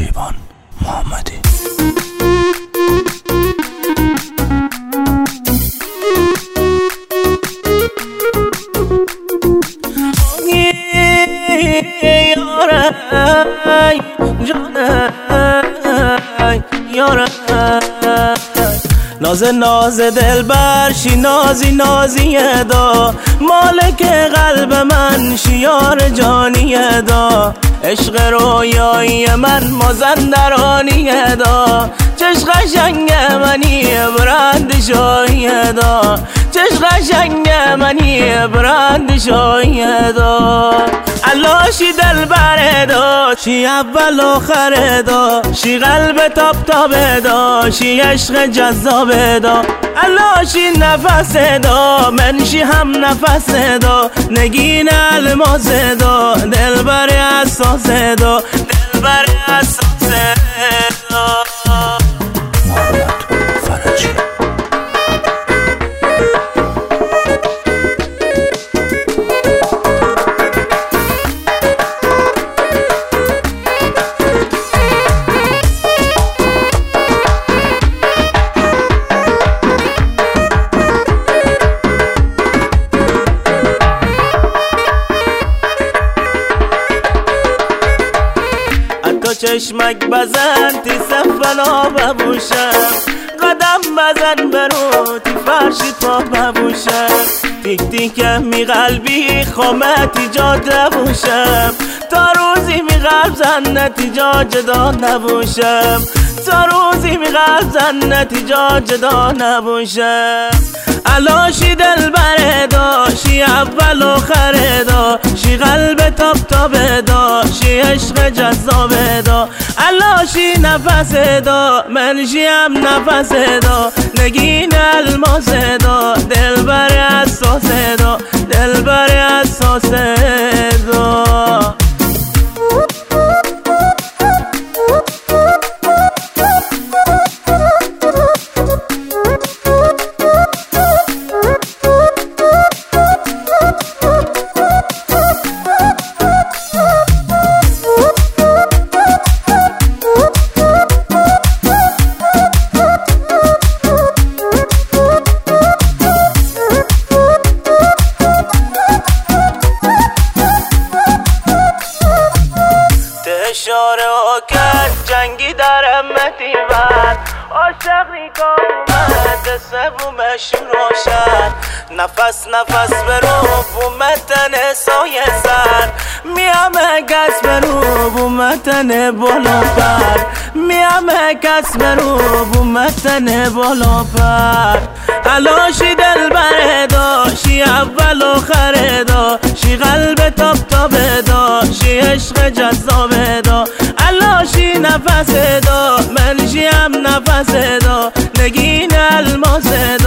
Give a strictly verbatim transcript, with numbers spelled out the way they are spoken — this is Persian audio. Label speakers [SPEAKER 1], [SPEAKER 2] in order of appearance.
[SPEAKER 1] شکیبان محمدی. ناز ناز دلبر شی نازی نازی دا، مالک قلب من شیار جانی دا، عشق رویایی من مازندرانی دا، چشم قشنگ منی برند شاهی دا، چشم قشنگ منی برند شاهی دا. علاشی دلبر دا، شی اول آخر دا، شی قلب تاب تاب دا، شی عشق جذاب دا. علاشی نفس دا، من شی هم نفس دا، نگین الماس دا، دلبر اساس دا، دلبر اساس دا. چشمک بزن تی سفلا ببوشم، قدم بزن برو تی فرشی پا ببوشم، تیک تیکم می قلبی خامتی جا نبوشم، تا روزی می قلب زن نتیجا جدا نبوشم، تا روزی می قلب زن نتیجا جدا نبوشم. علاشی دلبر دا، شی اول آخر دا، شی قلب تاب تاب دا، شی عشق جذاب دا. علاشی نفس دا، من شی هم نفس دا، نگین الماس دا، دلبر اساس دا، دلبر اساس دا. اشاره ها کرد جنگی در امتی بر، عاشق نیکا اومد سبومش روشن، نفس نفس برو بومتن سایه سر، میامه کس برو بومتن بالا پر، میامه کس برو بومتن بالا پر. علاشی دلبر دا، شی اول آخر دا، شی قلب تاب تاب دا، شی عشق جذاب دا. علاشی نفس دا، من شی هم نفس دا، نگین الماس